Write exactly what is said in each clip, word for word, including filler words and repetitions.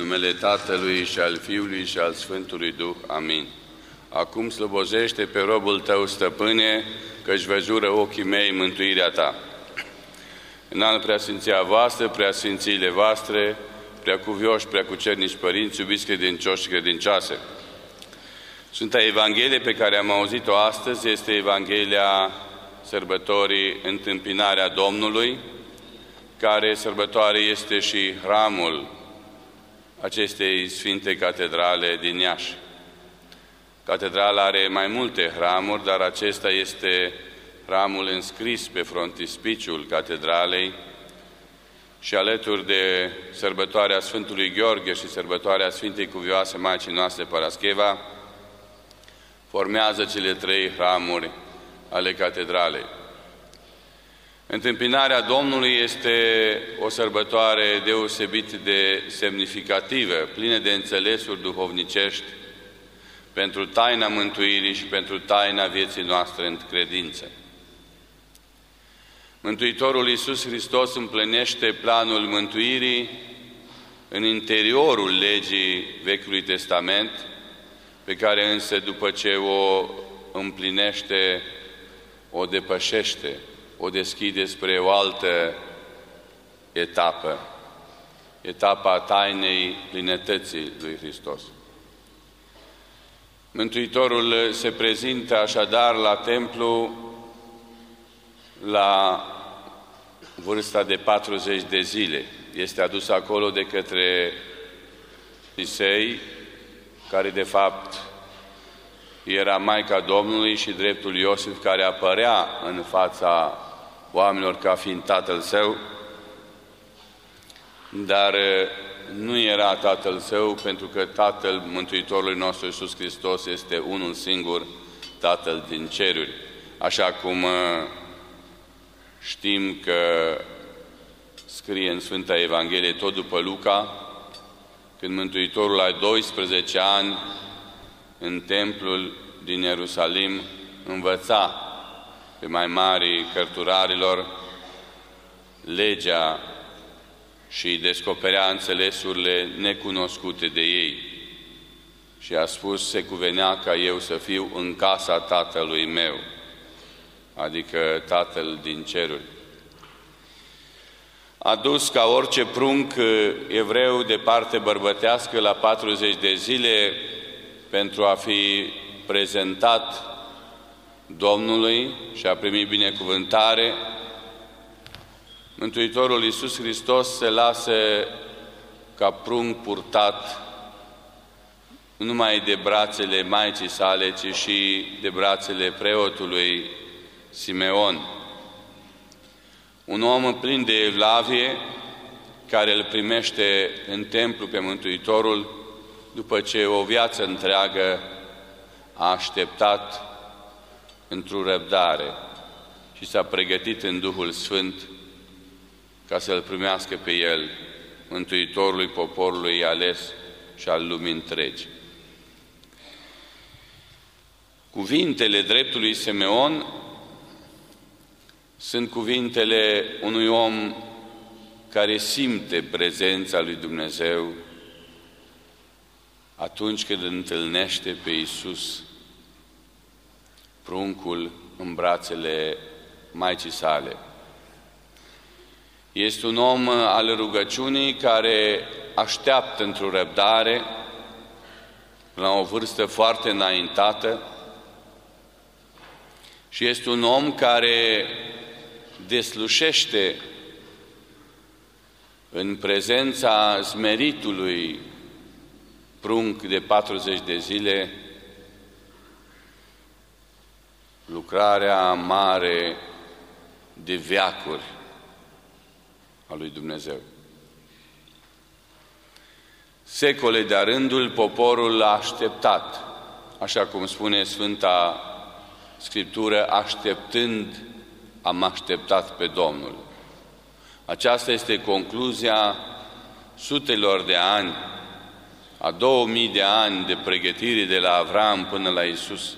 numele Tatălui și al Fiului și al Sfântului Duh. Amin. Acum slobozește pe robul Tău, Stăpâne, că-și văzură ochii mei mântuirea Ta. În al preasfinția voastră, preasfințiile voastre, preacuvioși, preacucernici părinți, iubiți credincioși și credincioase. Sfânta Evanghelie pe care am auzit-o astăzi este Evanghelia sărbătorii Întâmpinarea Domnului, care sărbătoare este și hramul acestei Sfinte Catedrale din Iași. Catedrala are mai multe hramuri, dar acesta este hramul înscris pe frontispiciul catedralei și alături de sărbătoarea Sfântului Gheorghe și sărbătoarea Sfintei Cuvioase Maicii noastre Parascheva, formează cele trei hramuri ale catedralei. Întâmpinarea Domnului este o sărbătoare deosebit de semnificativă, plină de înțelesuri duhovnicești pentru taina mântuirii și pentru taina vieții noastre în credință. Mântuitorul Iisus Hristos împlinește planul mântuirii în interiorul legii Vechiului Testament, pe care însă după ce o împlinește, o depășește, o deschide spre o altă etapă, etapa tainei plinătății lui Hristos. Mântuitorul se prezintă așadar la templu la vârsta de patruzeci de zile. Este adus acolo de către Isei, care de fapt era Maica Domnului, și dreptul Iosif, care apărea în fața oamenilor ca fiind tatăl său, dar nu era tatăl său, pentru că tatăl Mântuitorului nostru Iisus Hristos este unul singur, Tatăl din ceruri. Așa cum știm că scrie în Sfânta Evanghelie, tot după Luca, când Mântuitorul la doisprezece ani în templul din Ierusalim învăța pe mai mari cărturarilor legea și descoperea înțelesurile necunoscute de ei. Și a spus, se cuvenea ca eu să fiu în casa Tatălui meu, adică Tatăl din ceruri. Adus ca orice prunc evreu de parte bărbătească la patruzeci de zile pentru a fi prezentat Domnului și a primit binecuvântare, Mântuitorul Iisus Hristos se lasă ca prunc purtat nu numai de brațele Maicii sale, ci și de brațele preotului Simeon. Un om plin de evlavie, care îl primește în templu pe Mântuitorul după ce o viață întreagă a așteptat într-o răbdare și s-a pregătit în Duhul Sfânt ca să-L primească pe El, Mântuitorului poporului ales și al lumii întregi. Cuvintele dreptului Simeon sunt cuvintele unui om care simte prezența lui Dumnezeu atunci când întâlnește pe Iisus, pruncul în brațele Maicii sale. Este un om al rugăciunii care așteaptă într-o răbdare la o vârstă foarte înaintată și este un om care deslușește în prezența smeritului prunc de patruzeci de zile lucrarea mare de veacuri a lui Dumnezeu. Secole de-a rândul poporul l-a așteptat, așa cum spune Sfânta Scriptură, așteptând am așteptat pe Domnul. Aceasta este concluzia sutelor de ani, a două mii de ani de pregătire de la Avram până la Iisus.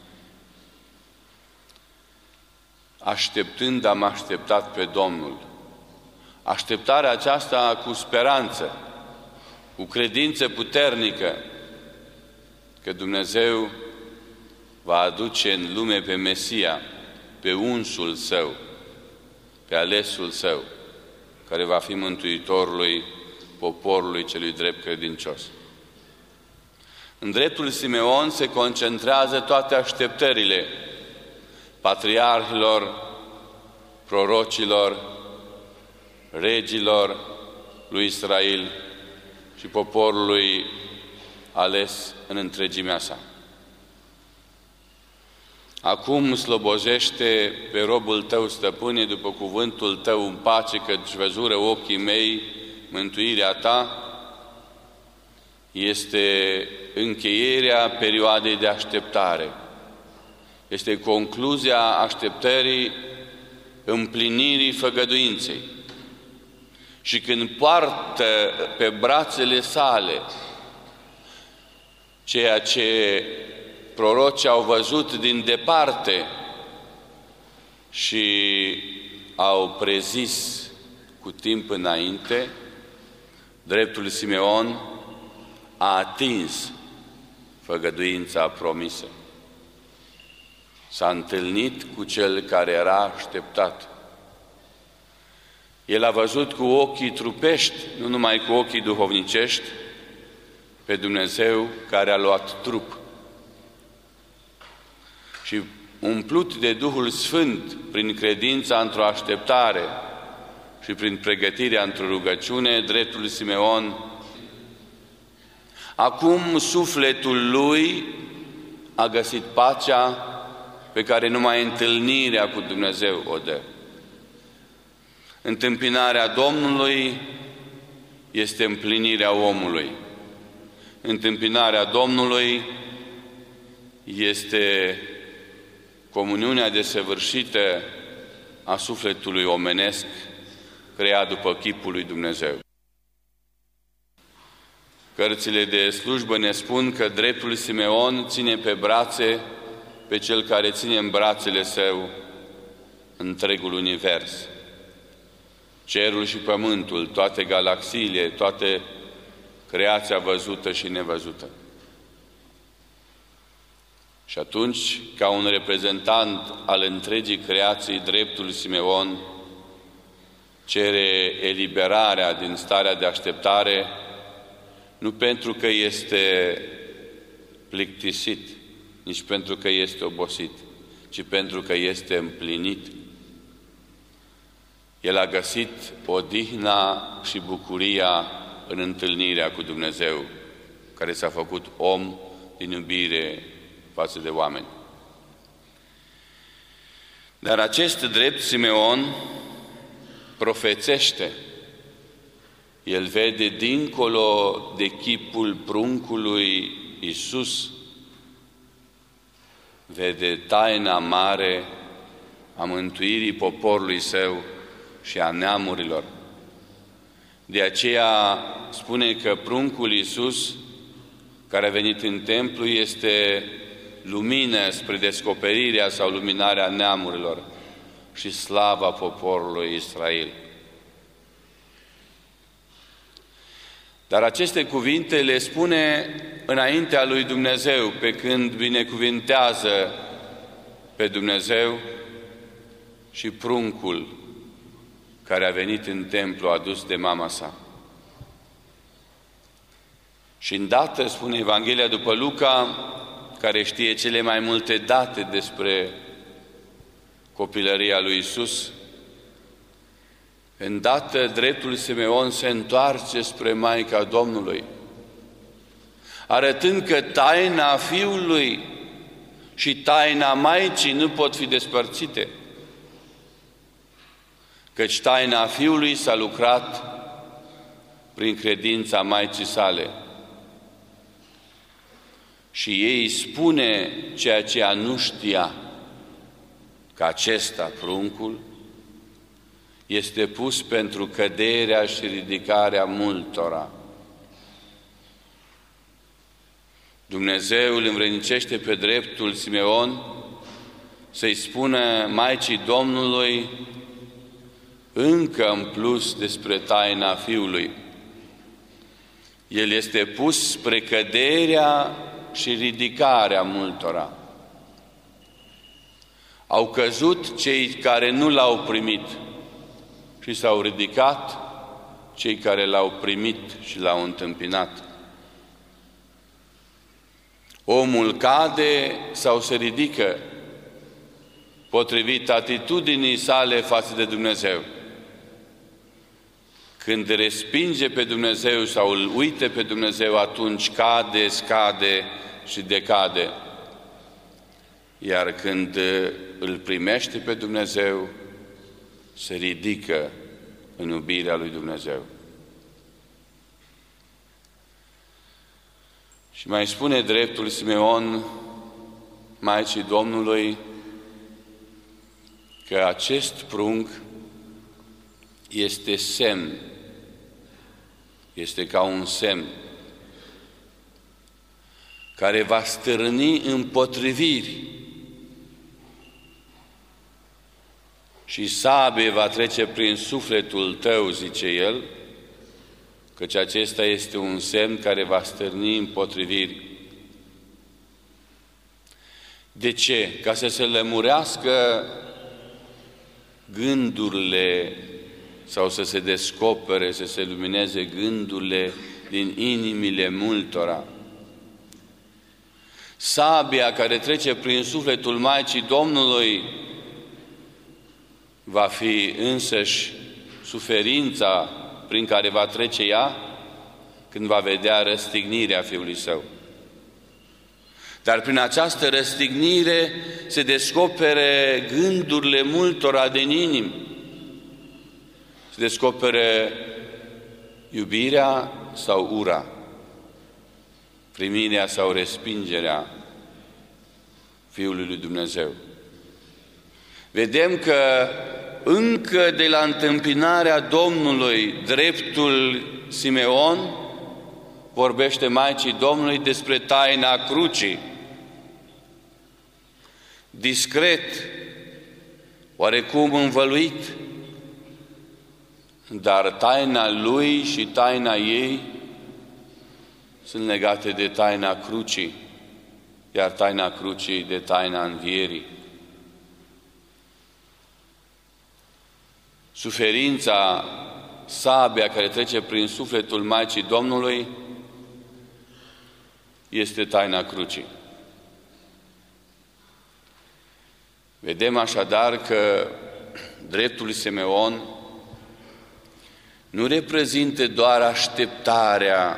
Așteptând am așteptat pe Domnul. Așteptarea aceasta cu speranță, cu credință puternică că Dumnezeu va aduce în lume pe Mesia, pe unsul Său, pe alesul Său, care va fi mântuitorului poporului celui drept credincios. În dreptul Simeon se concentrează toate așteptările patriarhilor, prorocilor, regilor lui Israel și poporului ales în întregimea sa. Acum slobozește pe robul tău, stăpâne, după cuvântul tău în pace, căci văzură ochii mei mântuirea ta. Este încheierea perioadei de așteptare. Este concluzia așteptării împlinirii făgăduinței. Și când poartă pe brațele sale ceea ce prorocii au văzut din departe și au prezis cu timp înainte, dreptul Simeon a atins făgăduința promisă. S-a întâlnit cu cel care era așteptat. El a văzut cu ochii trupești, nu numai cu ochii duhovnicești, pe Dumnezeu care a luat trup. Și umplut de Duhul Sfânt prin credința într-o așteptare și prin pregătirea într-o rugăciune, dreptul Simeon, acum sufletul lui a găsit pacea pe care numai întâlnirea cu Dumnezeu o dă. Întâmpinarea Domnului este împlinirea omului. Întâmpinarea Domnului este comuniunea desăvârșită a sufletului omenesc creat după chipul lui Dumnezeu. Cărțile de slujbă ne spun că dreptul Simeon ține pe brațe pe cel care ține în brațele său întregul univers. Cerul și pământul, toate galaxiile, toate creația văzută și nevăzută. Și atunci, ca un reprezentant al întregii creații, dreptul Simeon cere eliberarea din starea de așteptare, nu pentru că este plictisit, nici pentru că este obosit, ci pentru că este împlinit. El a găsit odihna și bucuria în întâlnirea cu Dumnezeu, care s-a făcut om din iubire față de oameni. Dar acest drept Simeon profețește. El vede dincolo de chipul pruncului Iisus, vede taina mare a mântuirii poporului său și a neamurilor. De aceea spune că pruncul Iisus, care a venit în templu, este lumină spre descoperirea sau luminarea neamurilor și slava poporului Israel. Dar aceste cuvinte le spune înaintea lui Dumnezeu, pe când binecuvintează pe Dumnezeu și pruncul care a venit în templu adus de mama sa. Și îndată, spune Evanghelia după Luca, care știe cele mai multe date despre copilăria lui Iisus, îndată dreptul Simeon se întoarce spre Maica Domnului, arătând că taina Fiului și taina Maicii nu pot fi despărțite, căci taina Fiului s-a lucrat prin credința Maicii sale. Și ei spune ceea ce ea nu știa, că acesta, pruncul, este pus pentru căderea și ridicarea multora. Dumnezeu îl învrednicește pe dreptul Simeon să-i spună Maicii Domnului încă în plus despre taina Fiului. El este pus spre căderea și ridicarea multora. Au căzut cei care nu l-au primit și s-au ridicat cei care l-au primit și l-au întâmpinat. Omul cade sau se ridică potrivit atitudinii sale față de Dumnezeu. Când respinge pe Dumnezeu sau îl uite pe Dumnezeu, atunci cade, scade și decade. Iar când îl primește pe Dumnezeu, se ridică în iubirea lui Dumnezeu. Și mai spune dreptul Simeon, Maicii Domnului, că acest prunc este semn, este ca un semn care va stârni împotriviri și sabie va trece prin sufletul tău, zice el, căci acesta este un semn care va stârni împotriviri. De ce? Ca să se lămurească gândurile sau să se descopere, să se lumineze gândurile din inimile multora. Sabia care trece prin sufletul Maicii Domnului va fi însăși suferința prin care va trece ea când va vedea răstignirea Fiului Său. Dar prin această răstignire se descopere gândurile multora din inimi. Se descopere iubirea sau ura, primirea sau respingerea Fiului lui Dumnezeu. Vedem că încă de la întâmpinarea Domnului, dreptul Simeon vorbește Maicii Domnului despre taina crucii. Discret, oarecum învăluit, dar taina lui și taina ei sunt legate de taina crucii, iar taina crucii de taina învierii. Suferința, sabia care trece prin sufletul Maicii Domnului este taina crucii. Vedem așadar că dreptul lui Simeon nu reprezintă doar așteptarea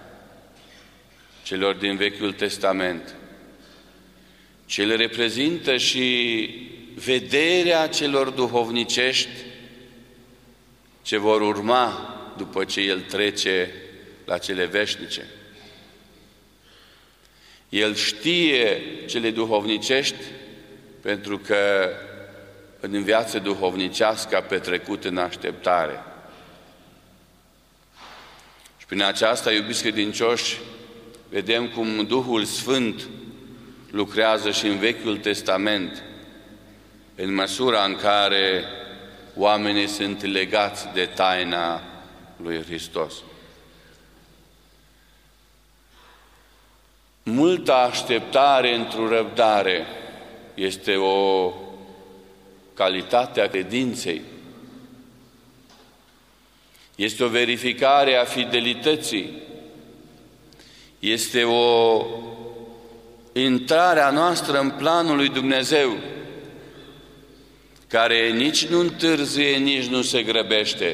celor din Vechiul Testament, ci el reprezintă și vederea celor duhovnicești ce vor urma după ce el trece la cele veșnice. El știe cele duhovnicești pentru că în viață duhovnicească a petrecut în așteptare. Și prin aceasta, iubiți credincioși, vedem cum Duhul Sfânt lucrează și în Vechiul Testament, în măsura în care oamenii sunt legați de taina lui Hristos. Multă așteptare într-o răbdare este o calitate a credinței. Este o verificare a fidelității. Este o intrare a noastră în planul lui Dumnezeu, care nici nu întârzie, nici nu se grăbește,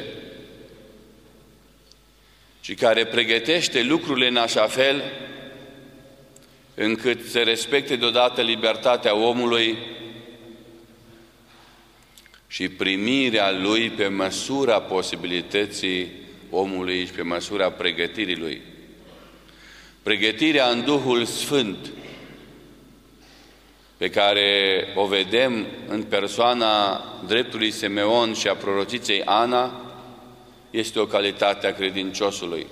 ci care pregătește lucrurile în așa fel încât se respecte deodată libertatea omului și primirea lui pe măsura posibilității omului și pe măsura pregătirii lui. Pregătirea în Duhul Sfânt, pe care o vedem în persoana dreptului Simeon și a prorociței Ana, este o calitate a credinciosului.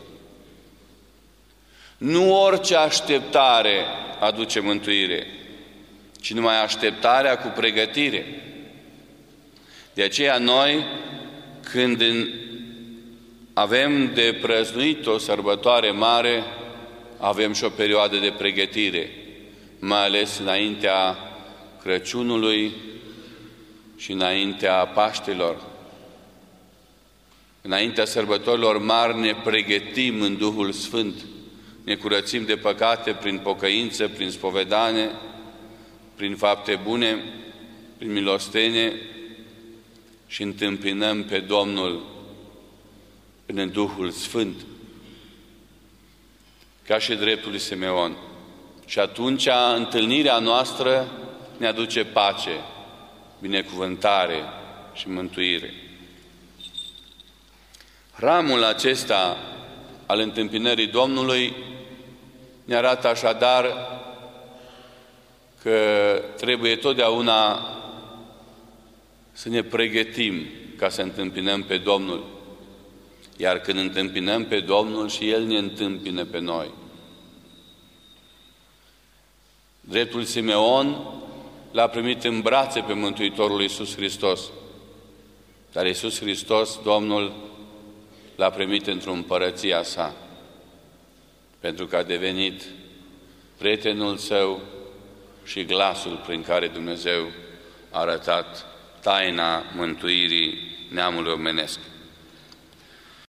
Nu orice așteptare aduce mântuire, ci numai așteptarea cu pregătire. De aceea noi, când Avem de prăznuit o sărbătoare mare, avem și o perioadă de pregătire, mai ales înaintea Crăciunului și înaintea Paștelor. Înaintea sărbătorilor mari ne pregătim în Duhul Sfânt, ne curățim de păcate prin pocăință, prin spovedanie, prin fapte bune, prin milostenie și întâmpinăm pe Domnul în Duhul Sfânt, ca și dreptul lui Simeon. Și atunci întâlnirea noastră ne aduce pace, binecuvântare și mântuire. Hramul acesta al întâmpinării Domnului ne arată așadar că trebuie totdeauna să ne pregătim ca să întâmpinăm pe Domnul. Iar când întâmpinăm pe Domnul, și El ne întâmpină pe noi. Dreptul Simeon l-a primit în brațe pe Mântuitorul Iisus Hristos. Dar Iisus Hristos, Domnul, l-a primit într-o împărăția sa, pentru că a devenit prietenul său și glasul prin care Dumnezeu a arătat taina mântuirii neamului omenesc.